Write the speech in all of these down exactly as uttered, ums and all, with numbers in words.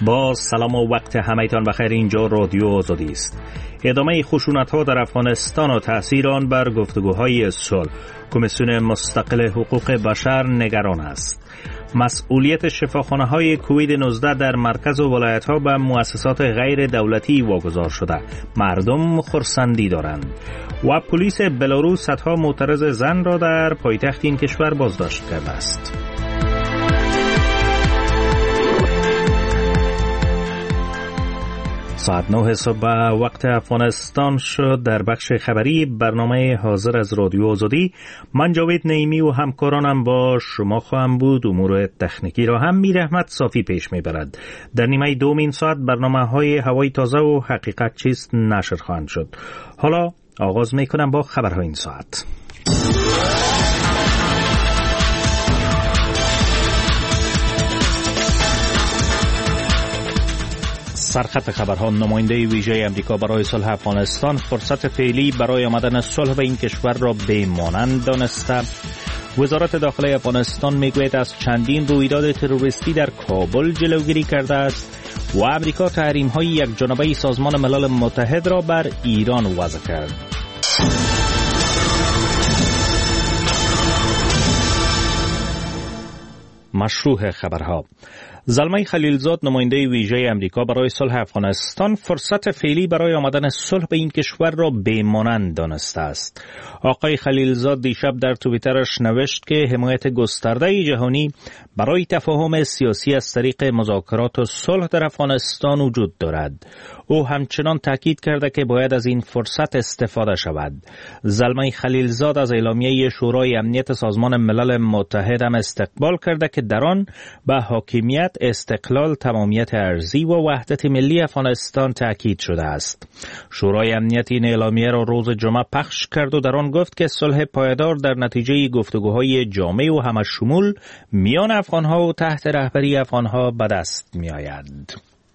با سلام و وقت همه‌تان بخیر. اینجا رادیو آزادی است. ادامه خشونت‌ها در افغانستان و تأثیر آن بر گفتگوهای صلح. کمیسیون مستقل حقوق بشر نگران است. مسئولیت شفاخانه‌های کووید نوزده در مرکز و ولایت‌ها به مؤسسات غیر دولتی واگذار شده. مردم خرسندی دارند. و پلیس بلاروس صدها معترض زن را در پایتخت این کشور بازداشت کرده است. ساعت نه صبح وقت افغانستان شد. در بخش خبری برنامه حاضر از رادیو آزادی من جاوید نعیمی و همکارانم با شما خواهم بود. امور تکنیکی را هم میر احمد صافی پیش میبرد. در نیمه دوم این ساعت برنامه های هوای تازه و حقیقت چیست نشر خواهند شد. حالا آغاز میکنم با خبرهای این ساعت. سرخط خبرها. نماینده ویژه امریکا برای صلح افغانستان فرصت فعلی برای آمدن صلح به این کشور را بی‌مانند دانسته. وزارت داخلی افغانستان میگوید از چندین رویداد تروریستی در کابل جلوگیری کرده است و امریکا تحریم‌های یک جانبه سازمان ملل متحد را بر ایران وضع کرد. مشروع خبرها. زلمه خلیلزاد نماینده ویژه امریکا برای صلح افغانستان فرصت فعلی برای آمدن صلح به این کشور را بی‌مانند دانسته است. آقای خلیلزاد دیشب در توییترش نوشت که حمایت گسترده جهانی برای تفاهم سیاسی از طریق مذاکرات و صلح در افغانستان وجود دارد. او همچنان تاکید کرده که باید از این فرصت استفاده شود. زلمه خلیلزاد از اعلامیه شورای امنیت سازمان ملل متحد هم استقبال کرده که در آن به حاکمیت، استقلال، تمامیت ارضی و وحدت ملی افغانستان تاکید شده است. شورای امنیت این اعلامیه را روز جمعه پخش کرد و در آن گفت که صلح پایدار در نتیجه گفتگوهای جامع و همشمول میان افغانها و تحت رهبری افغانها به دست می آید.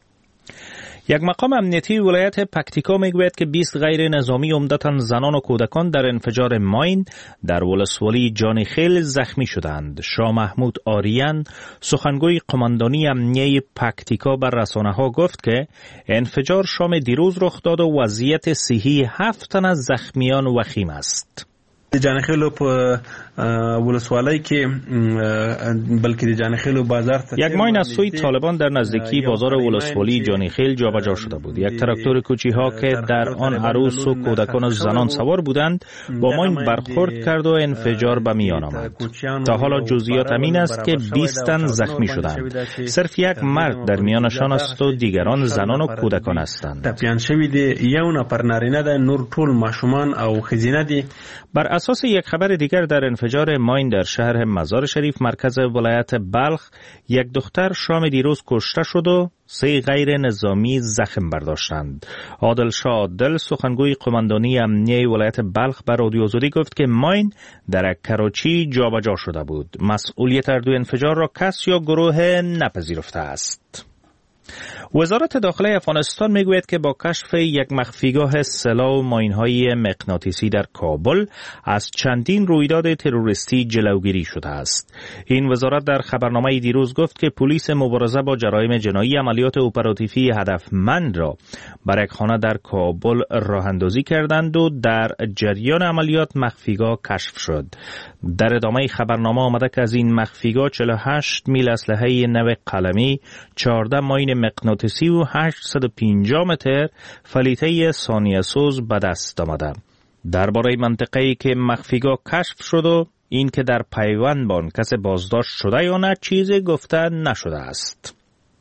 یک مقام امنیتی ولایت پکتیکا میگوید که بیست غیر نظامی عمدتاً زنان و کودکان در انفجار ماین در ولسوالی جانیخیل زخمی شدند. شاه محمود آریان سخنگوی قماندانی امنیه پکتیکا بر رسانه‌ها گفت که انفجار شام دیروز رخ داد و وضعیت صحی هفت تن از زخمیان وخیم است. جانیخیلو په ولسوالی کې بلکې د جانیخیلو بازار یک ماین از سوی طالبان در نزدیکی بازار ولسوالی جانیخیل جابجا شده بود. یک تراکتور کوچی‌ها که در آن عروس و کودکان و زنان سوار بودند با ماین برخورد کرد و انفجار به میان آمد. تا حالا جزئیات این است که بیست تن زخمی شدند. صرف یک مرد در میانشان است و دیگران زنان و کودکان هستند. تپیان شوی دی یو نفر نارینه ده، نور ټول ماشومان او ښځینه دي. بر اساس یک خبر دیگر در انفجار ماین در شهر مزار شریف مرکز ولایت بلخ یک دختر شام دیروز کشته شد و سه غیر نظامی زخم برداشتند. عادل شاه عادل سخنگوی قماندانی امنیه ولایت بلخ بر رادیو آزادی گفت که ماین در کراچی جابجا شده بود. مسئولیت اردو انفجار را کس یا گروه نپذیرفته است. وزارت داخلی افغانستان میگوید که با کشف یک مخفیگاه سلاح و ماین‌های مغناطیسی در کابل از چندین رویداد تروریستی جلوگیری شده است. این وزارت در خبرنامه دیروز گفت که پلیس مبارزه با جرایم جنایی عملیات اپراتیوی هدفمند را بر یک خانه در کابل راه اندازی کردند و در جریان عملیات مخفیگاه کشف شد. در ادامه خبرنامه آمده که از این مخفیگاه چهل و هشت میل اسلحه نو قلمی، چهارده ماین مغناطیسی و هشتصد و پنجاه متر فلیته ثانیه سوز به دست آمده. درباره منطقه‌ای که مخفیگاه کشف شد و این که در پیوند با آن کس بازداشت شده یا نه چیزی گفته نشده است.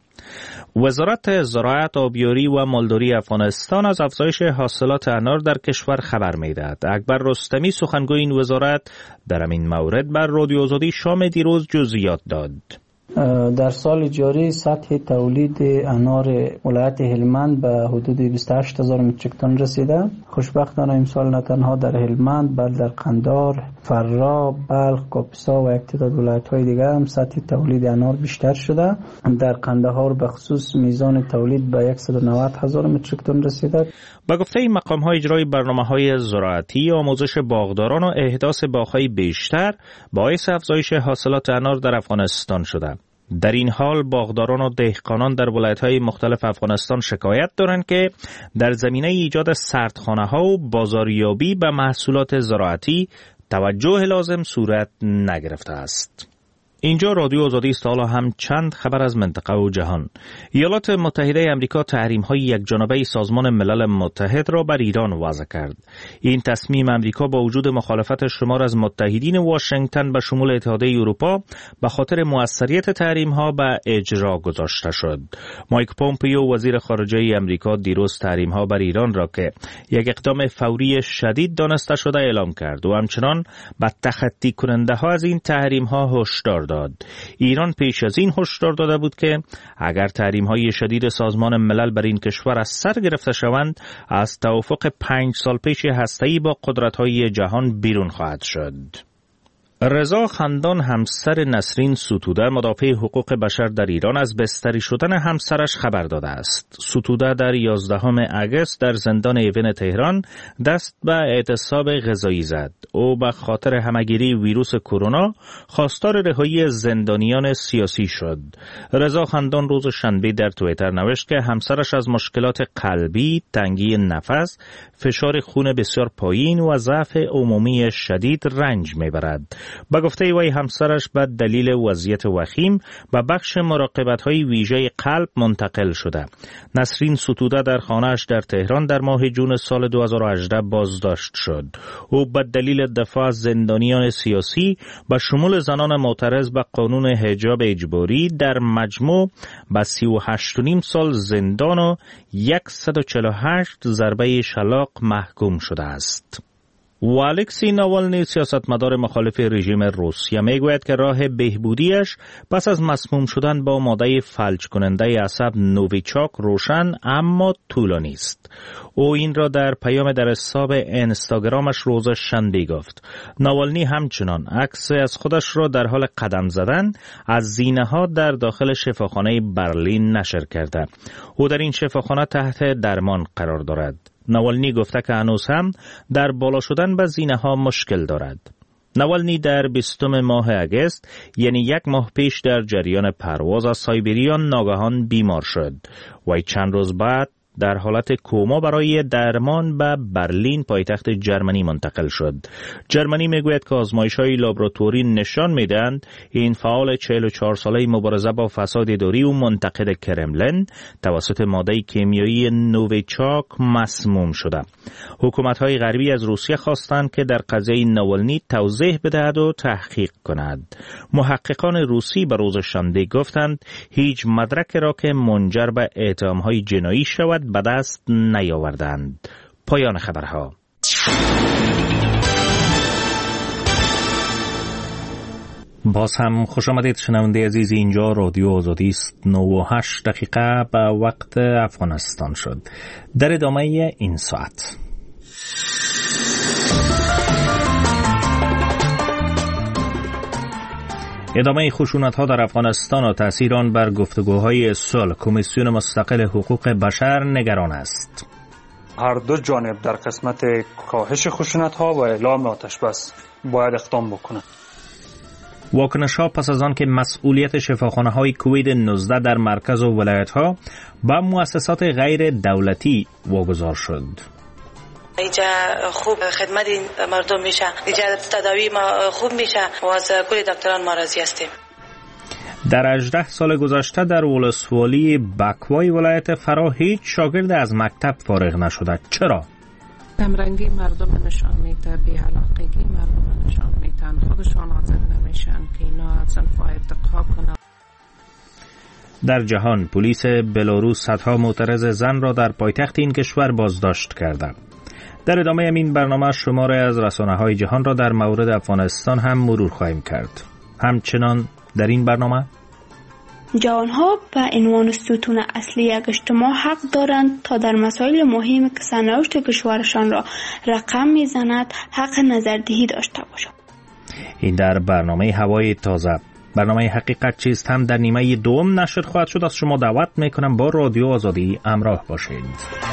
وزارت زراعت، آبیاری و مالداری افغانستان از افزایش حاصلات انار در کشور خبر می‌دهد. اکبر رستمی سخنگوی این وزارت در این مورد بر رادیو آزادی شام دیروز جزئیات داد. در سال جاری سطح تولید انار ولایت هلمند به حدود بیست و هشت هزار متریک تن رسیده. خوشبختانه امسال نه تنها در هلمند بلکه در قندهار، فرا، بلخ، کاپیسا و یک تعداد ولایت‌های دیگر هم سطح تولید انار بیشتر شده. در قندهار به خصوص میزان تولید به صد و نود هزار متریک تن رسیده. با گفته این مقام‌های اجرای برنامه‌های زراعتی، آموزش باغداران و احداث باغ‌های بیشتر باعث افزایش حاصلات انار در افغانستان شده. در این حال باغداران و دهقانان در ولایت‌های مختلف افغانستان شکایت دارند که در زمینه ایجاد سردخانه‌ها و بازاریابی به محصولات زراعتی توجه لازم صورت نگرفته است. اینجا رادیو آزادی است. حالا هم چند خبر از منطقه و جهان. ایالات متحده آمریکا تحریم‌های یکجانبه سازمان ملل متحد را بر ایران وضع کرد. این تصمیم آمریکا با وجود مخالفت شمار از متحدین واشنگتن به شمول اتحادیه اروپا به خاطر موثریت تحریم‌ها به اجرا گذاشته شد. مایک پومپیو وزیر خارجه آمریکا دیروز تحریم‌ها بر ایران را که یک اقدام فوری شدید دانسته شده اعلام کرد و همچنان به تخطی کننده‌ها از این تحریم‌ها هشدار داد. ایران پیش از این هشدار داده بود که اگر تحریم‌های شدید سازمان ملل بر این کشور از سر گرفته شوند، از توافق پنج سال پیش هسته‌ای با قدرت‌های جهان بیرون خواهد شد. رضا خندان همسر نسرین ستوده مدافع حقوق بشر در ایران از بستری شدن همسرش خبر داده است. ستوده در یازدهم اگست در زندان ایون تهران دست به اعتصاب غذایی زد. او به خاطر همگیری ویروس کرونا خواستار رهایی زندانیان سیاسی شد. رضا خندان روز شنبه در توییتر نوشت که همسرش از مشکلات قلبی، تنگی نفس، فشار خون بسیار پایین و ضعف عمومی شدید رنج میبرد. با گفته وی همسرش به دلیل وضعیت وخیم به بخش مراقبت‌های ویژه قلب منتقل شده. نسرین ستوده در خانه‌اش در تهران در ماه جون سال دو هزار و هجده بازداشت شد. او به دلیل دفاع از زندانیان سیاسی به شمول زنان معترض به قانون حجاب اجباری در مجموع به سی و هشت و نیم سال زندان و صد و چهل و هشت ضربه شلاق محکوم شده است. و الکسی ناوالنی سیاستمدار مخالف رژیم روسیه میگوید که راه بهبودیش پس از مسموم شدن با ماده فلج کننده عصب نوویچاک روشن اما طولانی است. او این را در پیام در حساب اینستاگرامش روز شنبه گفت. ناوالنی همچنان عکس از خودش را در حال قدم زدن از زینه‌ها در داخل شفاخانه برلین نشر کرده. او در این شفاخانه تحت درمان قرار دارد. ناوالنی گفته که هنوز هم در بالا شدن به زینه ها مشکل دارد. ناوالنی در بیستم ماه اگست یعنی یک ماه پیش در جریان پرواز از سایبریا ناگهان بیمار شد و چند روز بعد در حالت کوما برای درمان به برلین پایتخت جرمنی منتقل شد. جرمنی میگوید که آزمایش‌های لابراتوری نشان میدهند این فعال چهل و چهار ساله مبارزه با فساد اداری و منتقد کرملین توسط ماده کیمیایی نوویچاک مسموم شده. حکومت‌های غربی از روسیه خواستند که در قضیه ناوالنی توضیح بدهد و تحقیق کند. محققان روسی به روز شنبه گفتند هیچ مدرک را که منجر به اتهام‌های جنایی شود به دست نیاوردند. پایان خبرها. باز هم خوش آمدید شنونده عزیز. اینجا رادیو آزادی است. نه و هشت دقیقه به وقت افغانستان شد. در ادامه این ساعت ادامه خشونت‌ها در افغانستان و تأثیر آن بر گفتگوهای صلح. کمیسیون مستقل حقوق بشر نگران است. هر دو جانب در قسمت کاهش خشونت‌ها و اعلام آتش بس باید اقدام بکنند. واکنش‌ها پس از آن که مسئولیت شفاخانه‌های کووید نوزده در مرکز و ولایت‌ها به مؤسسات غیر دولتی واگذار شد. اینجا خوب خدمت مردم میشه، اینجا تداوی ما خوب میشه و از کل دکتران ما راضی هستیم. در هجده سال گذشته در ولسوالی بکوای ولایت فرا هیچ شاگرد از مکتب فارغ نشده. چرا؟ کمرنگی مردم نشان میده، بی‌علاقگی مردم نشان میدن، خودشان حاضر نمیشن که اینا از انفاع ارتقا کنن. در جهان پلیس بلاروس صدها معترض زن را در پایتخت این کشور بازداشت کرده. در ادامه این برنامه شماره از رسانه‌های جهان را در مورد افغانستان هم مرور خواهیم کرد. همچنان در این برنامه جوانها به عنوان ستون اصلی یک اجتماع حق دارند تا در مسائل مهمی که سرنوشت کشورشان را رقم میزند حق نظردهی داشته باشند. این در برنامه هوای تازه. برنامه حقیقت چیست هم در نیمه دوم نشر خواهد شد. از شما دعوت میکنم با رادیو آزادی همراه باشید.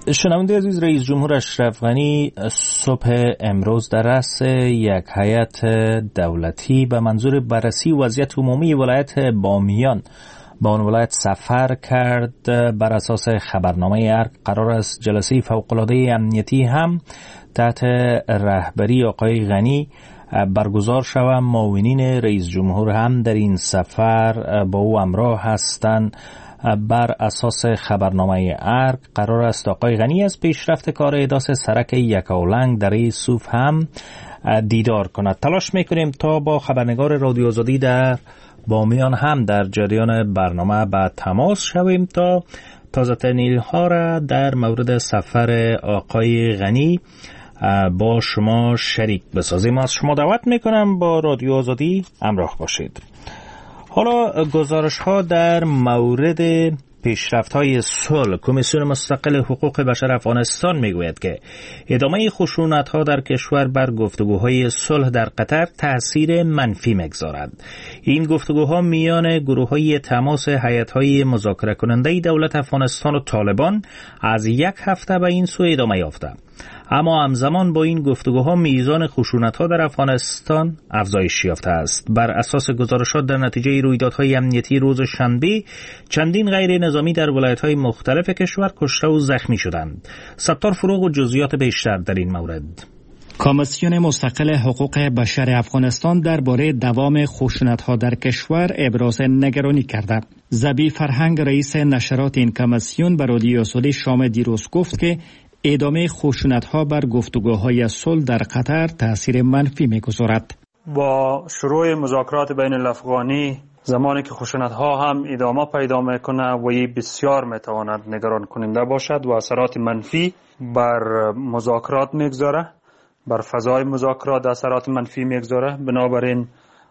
شنونده عزیز، رئیس جمهور اشرف غنی صبح امروز در رأس یک هیئت دولتی به منظور بررسی وضعیت عمومی ولایت بامیان به آن ولایت سفر کرد. بر اساس خبرنامه ارگ قرار است جلسه فوق‌العاده امنیتی هم تحت رهبری آقای غنی برگزار شود. معاونین رئیس جمهور هم در این سفر با او همراه هستند. بر اساس خبرنامه ارگ قرار است آقای غنی از پیشرفت کار احداث سرک یکاولنگ در سوف هم دیدار کند. تلاش میکنیم تا با خبرنگار رادیو آزادی در بامیان هم در جریان برنامه به تماس شویم تا تازه ترین ها را در مورد سفر آقای غنی با شما شریک بسازیم. از شما دعوت میکنم با رادیو آزادی همراه باشید. حالا گزارش ها در مورد پیشرفت های صلح. کمیسیون مستقل حقوق بشر افغانستان میگوید که ادامه خشونت ها در کشور بر گفتگوهای صلح در قطر تاثیر منفی میگذارد. این گفتگوها میان گروه های تماس هیئت های مذاکره کننده دولت افغانستان و طالبان از یک هفته به این سو ادامه یافته. اما همزمان با این گفتگوها میزان خشونت‌ها در افغانستان افزایش یافته است. بر اساس گزارشات در نتیجه رویدادهای امنیتی روز شنبه چندین غیر نظامی در ولایت‌های مختلف کشور کشته و زخمی شدند. ستار فروغ و جزئیات بیشتر در این مورد. کمیسیون مستقل حقوق بشر افغانستان درباره دوام خشونت‌ها در کشور ابراز نگرانی کرده. زبی فرهنگ رئیس نشرات این کمیسیون به رادیو آزادی شام دیروز گفت که ادامه خشونت‌ها بر گفتگوهای صلح در قطر تأثیر منفی می‌گذارد. با شروع مذاکرات بین الافغانی زمانی که خشونت‌ها هم ادامه پیدا می‌کنه و این بسیار می‌تواند نگران کننده باشد و اثرات منفی بر مذاکرات می‌گذاره، بر فضای مذاکرات اثرات منفی می‌گذاره. بنابراین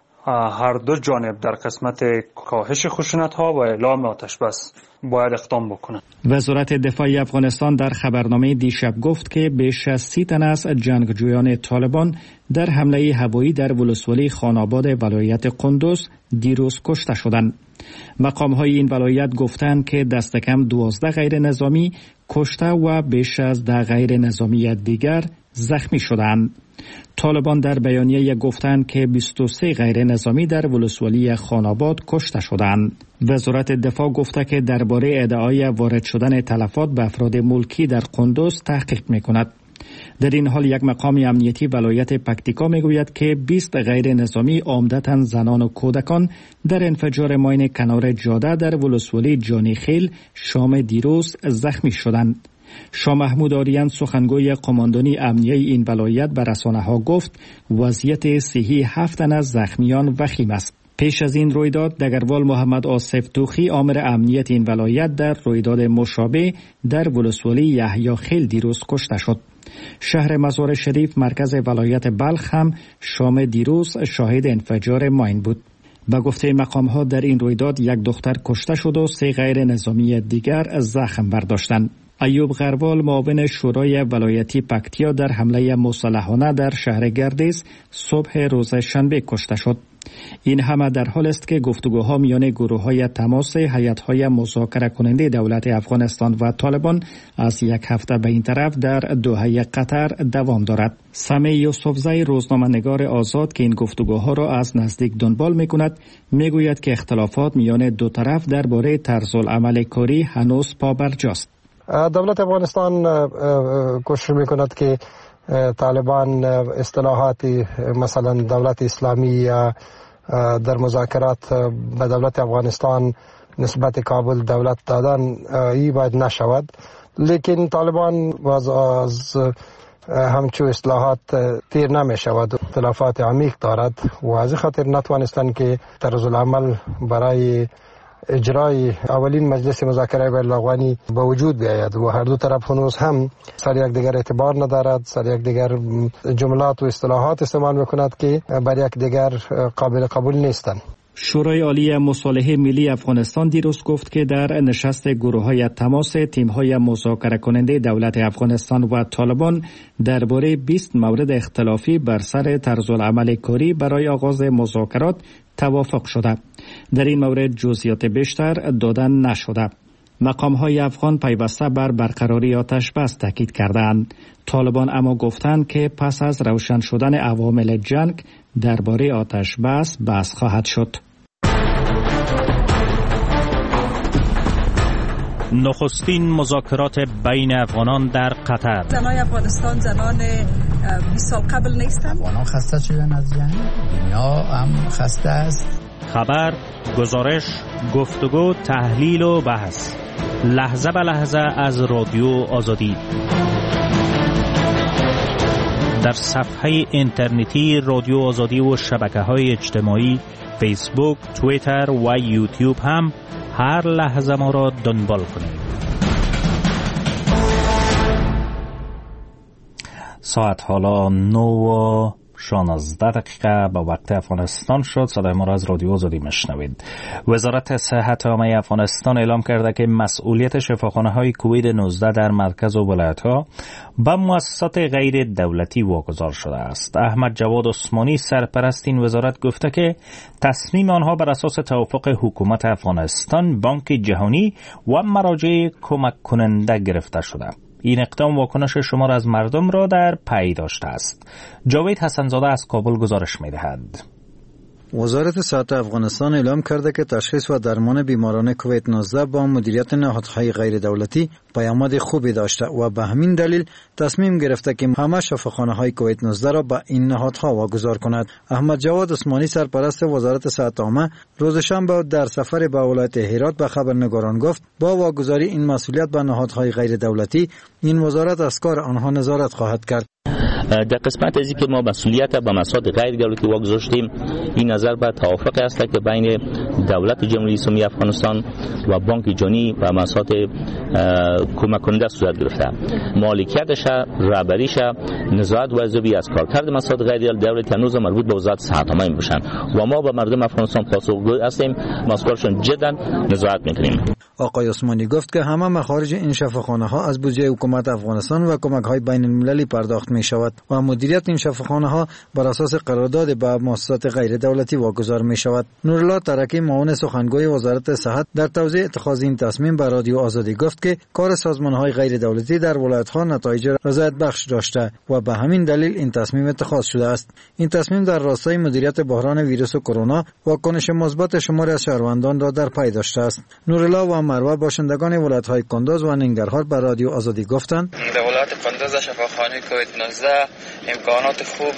هر دو جانب در قسمت کاهش خشونت‌ها و اعلام آتش بس باید اقدام بکنند. وزارت دفاع افغانستان در خبرنامه دیشب گفت که بیش از سی تن از جنگجویان طالبان در حمله هوایی در ولسوالی خاناباد ولایت قندوز دیروز کشته شدند. مقام‌های این ولایت گفتند که دست کم دوازده غیر نظامی کشته و بیش از ده غیر نظامی دیگر زخمی شدند. طالبان در بیانیه گفتند که بیست و سه غیر نظامی در ولسوالی خاناباد کشته شدند. وزارت دفاع گفته که درباره ادعای وارد شدن تلفات به افراد ملکی در قندوز تحقیق می‌کند. در این حال یک مقام امنیتی ولایت پکتیکا میگوید که بیست غیر نظامی عمدتاً زنان و کودکان در انفجار ماین کنار جاده در ولسوالی جانی خیل شام دیروز زخمی شدند. شاه محمود آریان سخنگوی قماندانی امنیه این ولایت به رسانه‌ها گفت وضعیت صحی هفت تن از زخمیان وخیم است. پیش از این رویداد دگروال محمد آصف توخی آمر امنیت این ولایت در رویداد مشابه در ولسوالی یحیی خیل دیروز کشته شد. شهر مزار شریف مرکز ولایت بلخ هم شام دیروز شاهد انفجار ماین بود. به گفته مقام‌ها در این رویداد یک دختر کشته شد و سه غیر نظامی دیگر زخم برداشتند. ایوب غروال معاون شورای ولایتی پکتیا در حمله مسلحانه در شهر گردیز صبح روز شنبه کشته شد. این همه در حال است که گفتگوها میان گروه‌های تماس هیئت‌های مذاکره کننده دولت افغانستان و طالبان از یک هفته به این طرف در دوحه قطر دوام دارد. سمی یوسفزی روزنامه‌نگار آزاد که این گفتگوها را از نزدیک دنبال می‌کند میگوید که اختلافات میان دو طرف درباره طرزالعمل کاری هنوز پابرجاست. دولت افغانستان کوشش می‌کند که طالبان اصطلاحات مثلا دولت اسلامی یا در مذاکرات به دولت افغانستان نسبت کابل دولت دادن ای باید نشود، لیکن طالبان باز از همچو اصلاحات تیر نمی شود، اختلافات عمیق دارد و از خاطر نتوانستند که طرز العمل برای اجرای اولین مجلس مذاکره بین الافغانی به وجود بیاید و هر دو طرف هنوز هم سر یک دیگر اعتبار ندارد، سر یک دیگر جملات و اصطلاحات استعمال میکند که بر یک دیگر قابل قبول نیستند. شورای عالی مصالحه ملی افغانستان دیروز گفت که در نشست گروه‌های تماس تیم‌های مذاکره کننده دولت افغانستان و طالبان درباره بیست مورد اختلافی بر سر طرزالعمل کاری برای آغاز مذاکرات توافق شده. در این مورد جزئیات بیشتر دادن نشده. مقام‌های افغان پیوسته بر برقراری آتش بس تاکید کردند. طالبان اما گفتند که پس از روشن شدن عوامل جنگ درباره آتش بس بحث خواهد شد. نخستین مذاکرات بین افغانان در قطر. زنای افغانستان زنان بیست سال قبل نیستند. افغانان خسته شدن از جنگ، دنیا هم خسته است. خبر، گزارش، گفتگو، تحلیل و بحث، لحظه به لحظه از رادیو آزادی. در صفحه اینترنتی رادیو آزادی و شبکه‌های اجتماعی فیسبوک، توییتر و یوتیوب هم هر لحظه ما را دنبال کنید. ساعت حالا نه و شانزده دقیقه به وقت افغانستان شد. صدای ما را از رادیو آزادی میشنوید. وزارت صحت عامه افغانستان اعلام کرده که مسئولیت شفاخانه‌های کووید نوزده در مرکز و ولایت‌ها به مؤسسات غیر دولتی واگذار شده است. احمد جواد عثمانی سرپرست این وزارت گفته که تصمیم آنها بر اساس توافق حکومت افغانستان، بانک جهانی و مراجع کمک کننده گرفته شده. این اقدام واکنش شمار از مردم را در پی داشته است. جاوید حسنزاده از کابل گزارش می‌دهد. وزارت صحت افغانستان اعلام کرده که تشخیص و درمان بیماران کووید نوزده با مدیریت نهادهای غیر دولتی پیامد خوبی داشته و به همین دلیل تصمیم گرفته که همه شفاخانه‌های کووید نوزده را به این نهادها واگذار کند. احمد جواد عثمانی سرپرست وزارت صحت عامه روز شنبه در سفر به ولایت هرات به خبرنگاران گفت با واگذاری این مسئولیت به نهادهای غیر دولتی این وزارت از کار آنها نظارت خواهد کرد. در قسمت ازی که ما مسئولیت به مسائل غیر دولتی واگذاشتیم، این نظر به توافق است که بین دولت جمهوری اسلامی افغانستان و بانک جهانی و مسائل کمک کننده صورت گرفته. مالکیتش، رهبریش، نظارت و ارزیابی از کارکرد مسائل غیر دولتی هنوز مربوط به وزارت صحت عامه میباشند و ما به مردم افغانستان پاسخگوی هستیم، مسئولشون جدا نظارت میکنیم. آقای عثمانی گفت که همه مخارج این شفاخانه ها از بودجه حکومت افغانستان و کمک های بین المللی پرداخت می شود و مدیریت این شفاخانه ها بر اساس قرارداد با مؤسسات غیر دولتی واگذار می شود. نورالله ترکی معاون سخنگوی وزارت صحت در توضیح اتخاذ این تصمیم به رادیو آزادی گفت که کار سازمان های غیر دولتی در ولایت ها نتایج رضایت بخش داشته و به همین دلیل این تصمیم اتخاذ شده است. این تصمیم در راستای مدیریت بحران ویروس کرونا واکنش مثبت شماری از شهروندان را در پی داشته است. نورالله و مروه باشندگان ولایت‌های کندوز و ننگرهار به رادیو آزادی گفتند در ولایت کندوز شفاخانه کووید نوزده امکانات خوب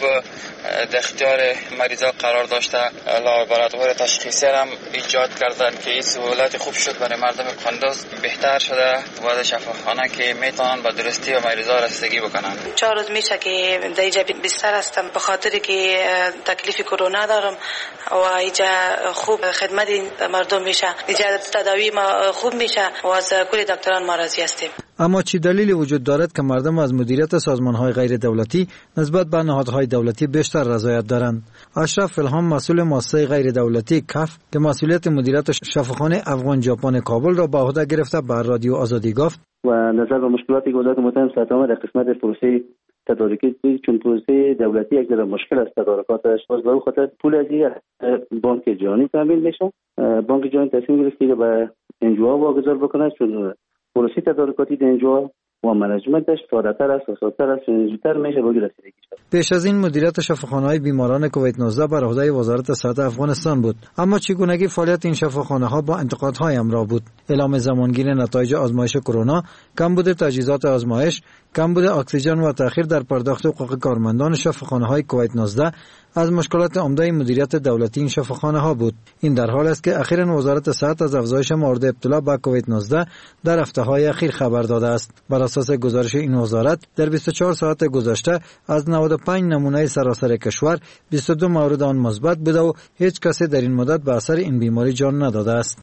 در اختیار مریضا قرار داشته. لابراتوار تشخیصی هم ایجاد کردن که این سهولت خوب شد برای مردم کندوز، بهتر شده و شفاخانه که میتونن با درستی و مریضا رسیدگی بکنن. چهار روز میشه که در اینجا بستر هستم به خاطر که تکلیف کرونا دارم و اینجا خوب خدمت مردم میشه، اینجا تداوی ما خوب میشه و از کل دکتران ما راضی هستیم. اما چی دلیلی وجود دارد که مردم از مدیریت سازمان‌های غیر دولتی نسبت به نهادهای دولتی بیشتر رضایت دارند؟ اشرف الهام مسئول مؤسسه غیر دولتی کف که مسئولیت مدیریت شفاخانه افغان ژاپن کابل را به عهده گرفته به رادیو آزادی گفت و نظر به مشکلاتی که وزارت متحده صحت عامه در قسمت پروسه تدارکی چون پروسه دولتی یک ذره مشکل است تدارکاتش، باز به خاطر پول از بانک جهانی تامین میشه. بانک جهانی تصمیم گرفت که به انجوها واگذار بکنه چون پروسه تدارکاتی در انجوها و منیجمنتش ساده‌تر است و ساده‌تر است و زودتر میشه به رسیدگی شد. پیش از این مدیریت شفاخانه‌های بیماران کووید نوزده بر عهده وزارت صحت افغانستان بود، اما چگونگی فعالیت این شفاخانه‌ها با انتقادهای همراه بود. اعلام زمانگیر نتایج آزمایش کرونا، کمبود تجهیزات آزمایش، کمبود اکسیژن و تأخیر در پرداخت حقوق کارمندان شفاخانه‌های کووید نوزده از مشکلات عمده مدیریت دولتی این شفاخانه‌ها بود. این در حال است که اخیراً وزارت صحت از افزایش مورد ابتلا به کووید نوزده در هفته‌های اخیر خبر داده است. بر اساس گزارش این وزارت در بیست و چهار ساعت گذشته از نود و پنج نمونه سراسر کشور بیست و دو مورد آن مثبت بوده و هیچ کسی در این مدت به اثر این بیماری جان نداده است.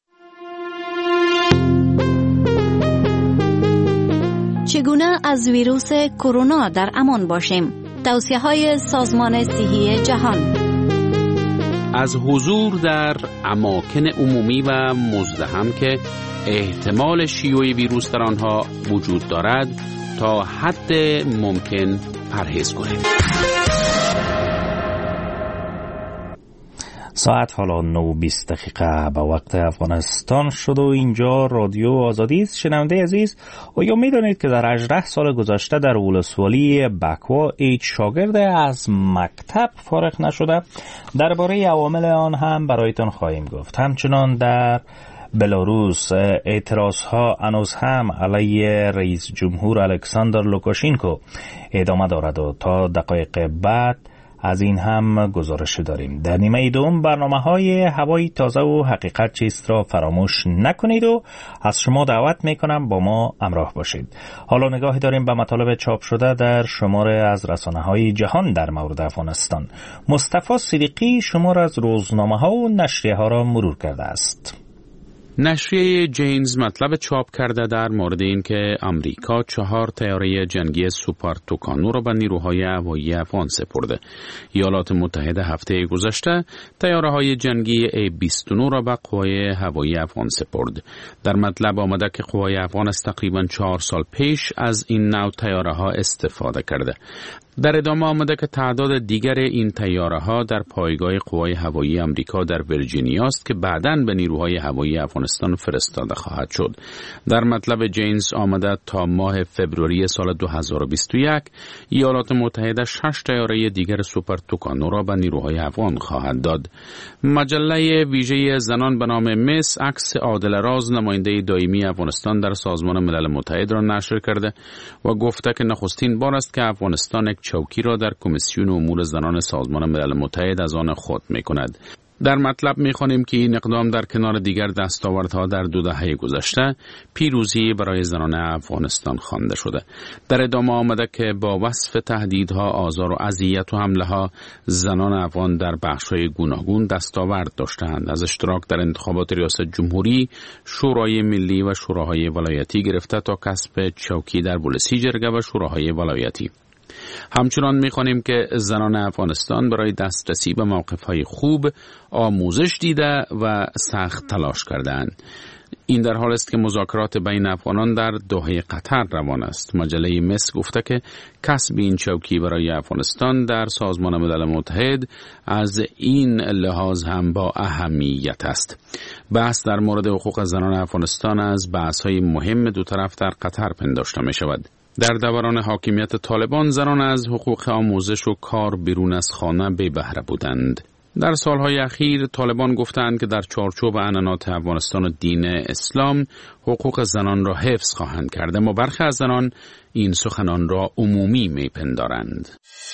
چگونه از ویروس کرونا در امان باشیم؟ توصیه‌های سازمان صحی جهان. از حضور در اماکن عمومی و مزدحم که احتمال شیوع ویروس در آنها وجود دارد تا حد ممکن پرهیز کنید. ساعت حالا نه و بیست دقیقه به وقت افغانستان شد و اینجا رادیو آزادی است. شنونده عزیز، آیا میدانید که در هجده سال گذشته در ولسوالی بکوا هیچ شاگرد از مکتب فارغ نشده؟ درباره عوامل آن هم برایتان خواهیم گفت. همچنان در بلاروس اعتراض ها هنوز هم علیه رئیس جمهور الکساندر لوکاشینکو ادامه دارد و تا دقایق بعد از این هم گزارش داریم. در نیمه دوم برنامه های هوای تازه و حقیقت چیست را فراموش نکنید و از شما دعوت میکنم با ما همراه باشید. حالا نگاهی داریم به مطالب چاپ شده در شماره از رسانه های جهان در مورد افغانستان. مصطفی صدیقی شماره از روزنامه ها و نشریه ها را مرور کرده است. نشریه جینز مطلب چاپ کرده در مورد این که امریکا چهار طیاره جنگی سوپر توکانو را به نیروهای هوایی افغان سپرده. ایالات متحده هفته گذشته طیاره‌های جنگی ای بیست و نه را به قوای هوایی افغان سپرد. در مطلب آمده که قوای افغان از تقریباً چهار سال پیش از این نوع طیاره‌ها استفاده کرده. در ادامه آمده که تعداد دیگر این طیاره‌ها در پایگاه قوای هوایی آمریکا در ویرجینیا است که بعداً به نیروهای هوایی افغانستان فرستاده خواهد شد. در مطلب جینز آمده تا ماه فوریه سال دو هزار و بیست و یک ایالات متحده شش طیاره دیگر سوپر توکانو را به نیروهای افغان خواهد داد. مجله ویژه زنان به نام مس عکس عادل راز نماینده دائمی افغانستان در سازمان ملل متحد را نشر کرده و گفته که نخستین بار است که افغانستان یک چوکی را در کمیسیون امور زنان سازمان ملل متحد از آن خود می کند. در مطلب می خوانیم که این اقدام در کنار دیگر دستاوردها در دو دهه گذشته پیروزی برای زنان افغانستان خوانده شده. در ادامه آمده که با وصف تهدیدها، آزار و اذیت و حمله ها زنان افغان در بخش‌های گوناگون دستاورد داشتند، از اشتراک در انتخابات ریاست جمهوری، شورای ملی و شوراهای ولایتی گرفته تا کسب چوکی در بولسی جرگه و شوراهای ولایتی. همچنان می‌خوانیم که زنان افغانستان برای دسترسی به موقف‌های خوب آموزش دیده و سخت تلاش کردند. این در حال است که مذاکرات بین افغانان در دوحه قطر روان است. مجله مس گفته که کسب این چوکی برای افغانستان در سازمان ملل متحد از این لحاظ هم با اهمیت است. بحث در مورد حقوق زنان افغانستان از بحث‌های مهم دو طرف در قطر پنداشته می‌شود. در دوران حاکمیت طالبان زنان از حقوق آموزش و کار بیرون از خانه بی بهره بودند. در سالهای اخیر طالبان گفتند که در چارچوب عنعنات افغانستان و دین اسلام حقوق زنان را حفظ خواهند کرد، اما برخی از زنان این سخنان را عمومی میپندارند.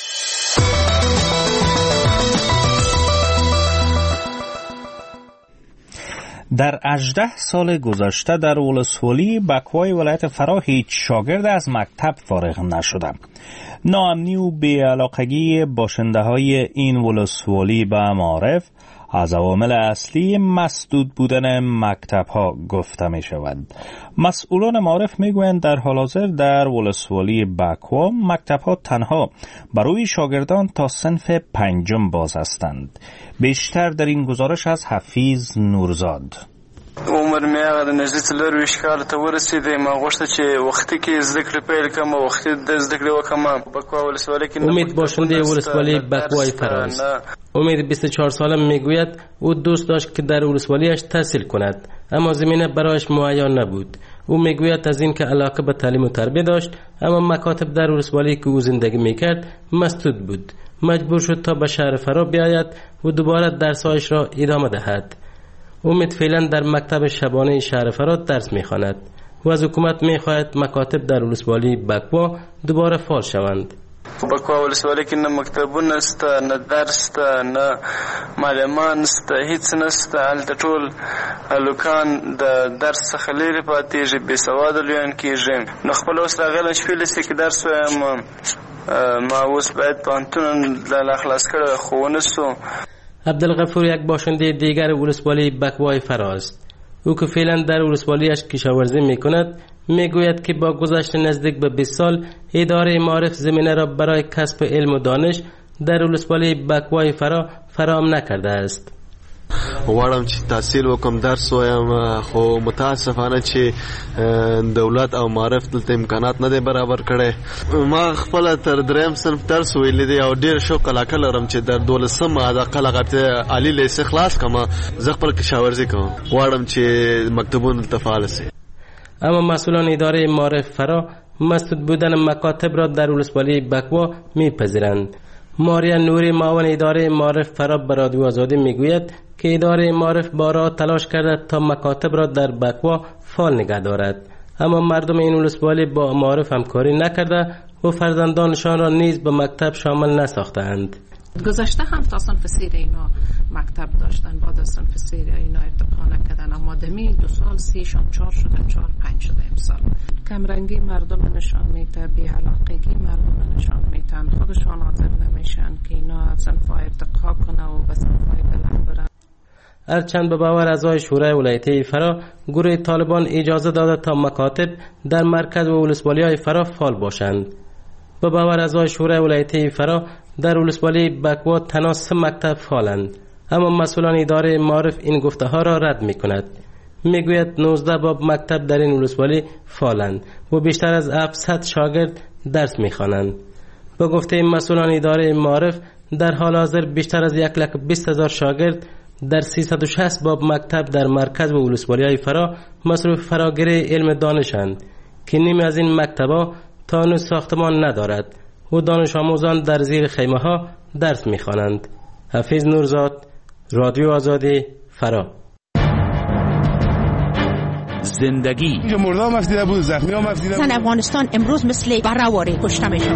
در هجده سال گذشته در ولسوالی بکوای ولایت فرا هیچ شاگرد از مکتب فارغ نشده. ناامنی و بی‌علاقگی باشنده های این ولسوالی به معارف از عوامل اصلی مسدود بودن مکتب ها گفته می شود. مسئولان معارف می گویند در حال حاضر در ولسوالی بکوا مکتب ها تنها برای شاگردان تا صنف پنجم باز هستند. بیشتر در این گزارش از حفیظ نورزاد. عمر مې هغه د نږدې څلورویشت کالو ته ورسېدی. ما غوښته چې وختي کې زده کړې پیل کړم او وختي د زده کړې وکړم. بکوا ولسوالۍ کې امید باشنده ولسوالی بکوای فراز. امید بیست و چهار سالم میگوید او دوست داشت که در ولسوالیش تحصیل کند، اما زمینه برایش مهیا نبود. او میگوید از این که علاقه به تعلیم و تربیت داشت، اما مکاتب در ولسوالی که او زندگی میکرد مسدود بود. مجبور شد تا به شهر فرا بیاید و دوباره درسایش را ادامه دهد. امید فعلا در مکتب شبانه شهر فراد درس میخواند و از حکومت میخواهد مکاتب در ولسوالی بکوا دوباره فعال شوند. بکوا ولسوالی کې نه مکتبونه شته، نه درس شته، نه معلمان شته، هیڅ نشته. هلته ټول هلکان د درس څخه لرې پاتېږي، بې سواده لویان کېږي. نو خپل اوس راغلی چې فیلسي کې درس وایم، ما اوس باید پوهنتون له خلاص کړی خو ونه شو. عبدالغفور یک باشنده دیگر ولسوالی بکوای فراست. او که فعلا در ولسوالیش کشاورزی میکند میگوید که با گذشت نزدیک به بیست سال اداره معارف زمینه را برای کسب علم و دانش در ولسوالی بکوای فرا فراهم نکرده است. غواړم چې تحصیل وکم، درس وایم، خو متاسفانه چې دولت او معارف دلته امکانات نه دی برابر کړي. ما خپل تر دریم صنف درس ویلی دی او ډیر شوق علاقه لرم چې در دولسم علاقه لغته عالی لیسه خلاص کما، زه خپل کشاورزي کوم. غواړم چې مکتبونه دلته فعال شي. اما مسئولان اداره معارف فرا مسدود بودن مکاتب را در ولسوالی بکوا میپذیرند. ماریا نوری معاون اداره معارف فرا به رادیو آزادی میگوید که اداره معارف بارها تلاش کرده تا مکاتب را در بکوا فعال نگه دارد، اما مردم این ولسوالی با معارف همکاری نکرده و فرزندانشان را نیز به مکتب شامل نساختند. گذشته هم تا صنف سیر اینا مکتب داشتن، بعد از صنف سیر اینا ارتقا نکردن، اما دمی دو سال سیشان چار شده، چار پنج شده امسال. کمرنگی مردم نشان میده، بی‌علاقگی مردم نشان میدن، خودشان حاضر نمیشن که اینا صنفای ارتقا کنه و به صنفای بلند برن. هرچند به باور اعضای شورای ولایتی فرا گروه طالبان اجازه داده تا مکاتب در مرکز و ولسوالی‌های فرا فعال باشند. به باور اعضای شورای ولایتی فرا در ولسوالی بکوا تنها سه مکتب فعالند، اما مسئولان اداره معارف این گفته ها را رد می کند. می گوید نوزده باب مکتب در این ولسوالی فعالند و بیشتر از هفتصد شاگرد درس می خوانند. به گفته مسئولان اداره معارف در حال حاضر بیشتر از یک لک بیست هزار شاگرد در سیصد و شصت باب مکتب در مرکز و ولسوالی های فرا مصروف فراگیری علم دانشند که نیمی از این مکتب‌ها تا هنوز ساختمان ندارد و دانش آموزان در زیر خیمه ها درس می‌خوانند. حفیظ نورزاد، رادیو آزادی، فرا. زندگی اینجا مردا مفتیده بود، زخمی ها مفتیده بود. زن افغانستان امروز مثل برهواری کشته میشن.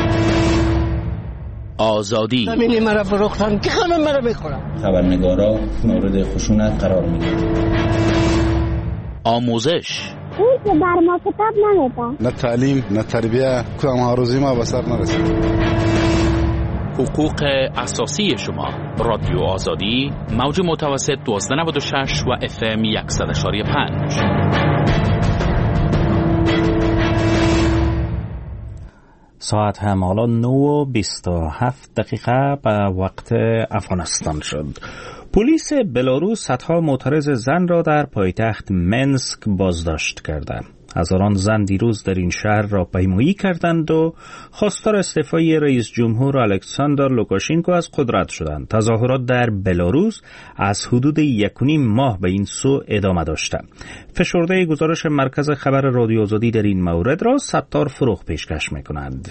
آزادی همینی مرا فروختن که همه مرا میخورن. خبرنگارا مورد خشونت قرار میگیرن. آموزش اون که بر ما کتاب نمیده، نه تعلیم نه تربیه، کدام هاروزی ما به سر نرسید. حقوق اساسی شما. رادیو آزادی، موج متوسط دوازده نود و شش و اف ام صد و پنج. ساعت هم حالا نه و بیست و هفت دقیقه به وقت افغانستان شد. پلیس بلاروس صدها معترض زن را در پایتخت منسک بازداشت کردند. هزاران زن دیروز در این شهر را پیمایی کردند و خواستار استعفای رئیس جمهور الکساندر لوکاشنکو از قدرت شدند. تظاهرات در بلاروس از حدود یک و نیم ماه به این سو ادامه داشته. فشرده گزارش مرکز خبر رادیو آزادی در این مورد را ستار فروغ پیشکش می‌کند.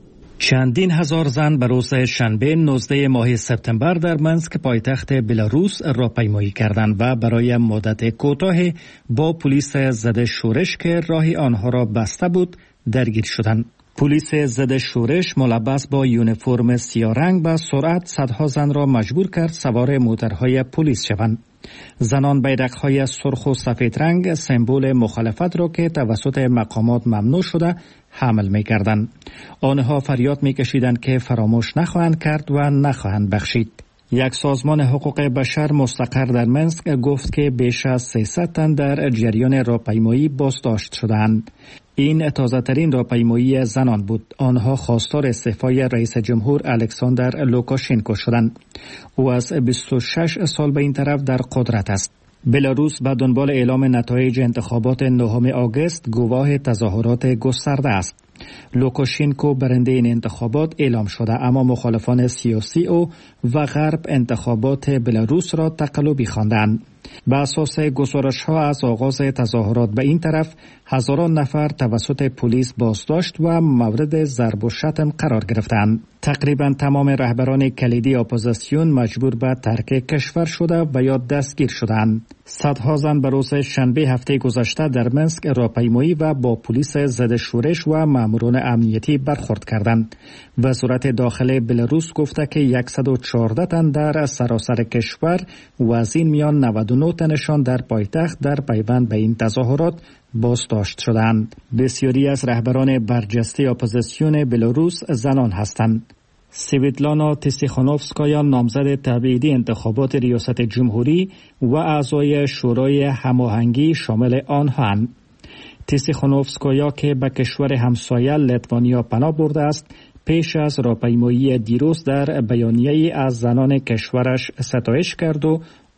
چندین هزار زن به روز شنبه نوزده ماه سپتامبر در منسک پایتخت بلاروس راهپیمایی کردند و برای مدت کوتاهی با پلیس ضد شورش که راه آنها را بسته بود درگیر شدند. پلیس ضد شورش ملبس با یونیفرم سیاه رنگ به سرعت صدها زن را مجبور کرد سوار موترهای پلیس شوند. زنان بیرق‌های سرخ و سفید رنگ سمبل مخالفت را که توسط مقامات ممنوع شده حمل می‌کردند. آنها فریاد می‌کشیدند که فراموش نخواهند کرد و نخواهند بخشید. یک سازمان حقوق بشر مستقر در منسک گفت که بیش از سیصد تن در جریان راهپیمایی بازداشت شدند. این تازه‌ترین راهپیمایی زنان بود. آنها خواستار استعفای رئیس جمهور الکساندر لوکاشنکو شدند. او از بیست و شش سال به این طرف در قدرت است. بلاروس به دنبال اعلام نتایج انتخابات نهم آگوست گواه تظاهرات گسترده است. لوکاشنکو برنده این انتخابات اعلام شده، اما مخالفان سیاسی او و غرب انتخابات بلاروس را تقلبی خواندند. به اساس گزارش‌ها از آغاز تظاهرات به این طرف هزاران نفر توسط پلیس بازداشت و مورد ضرب و شتم قرار گرفتند. تقریبا تمام رهبران کلیدی اپوزیسیون مجبور به ترک کشور شده و یا دستگیر شدند. صدها زن به روز شنبه هفته گذشته در منسک راهپیمایی و با پلیس ضد شورش و ماموران امنیتی برخورد کردند. وزارت داخلی بلاروس گفته که صد و چهارده تن در سراسر کشور و از این میان نود و نه تنشان در پایتخت در پیوند به این تظاهرات بازداشت شدند. بسیاری از رهبران برجسته اپوزیسیون بلاروس زنان هستند. سویتلانا تیسیخانوفسکایا نامزد تبعیدی انتخابات ریاست جمهوری و اعضای شورای هماهنگی شامل آنهاند. تیسیخانوفسکایا که به کشور همسایه لیتوانیا پناه برده است، پیش از راهپیمایی دیروز در بیانیه‌ای از زنان کشورش ستایش کرد و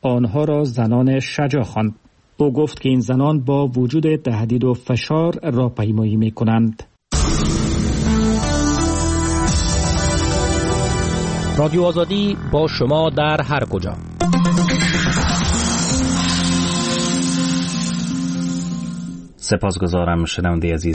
آنها را زنان شجاع خواند. او گفت که این زنان با وجود تهدید و فشار راهپیمایی می‌کنند. رادیو آزادی با شما در هر کجا. سپاسگزارم شنونده عزیز.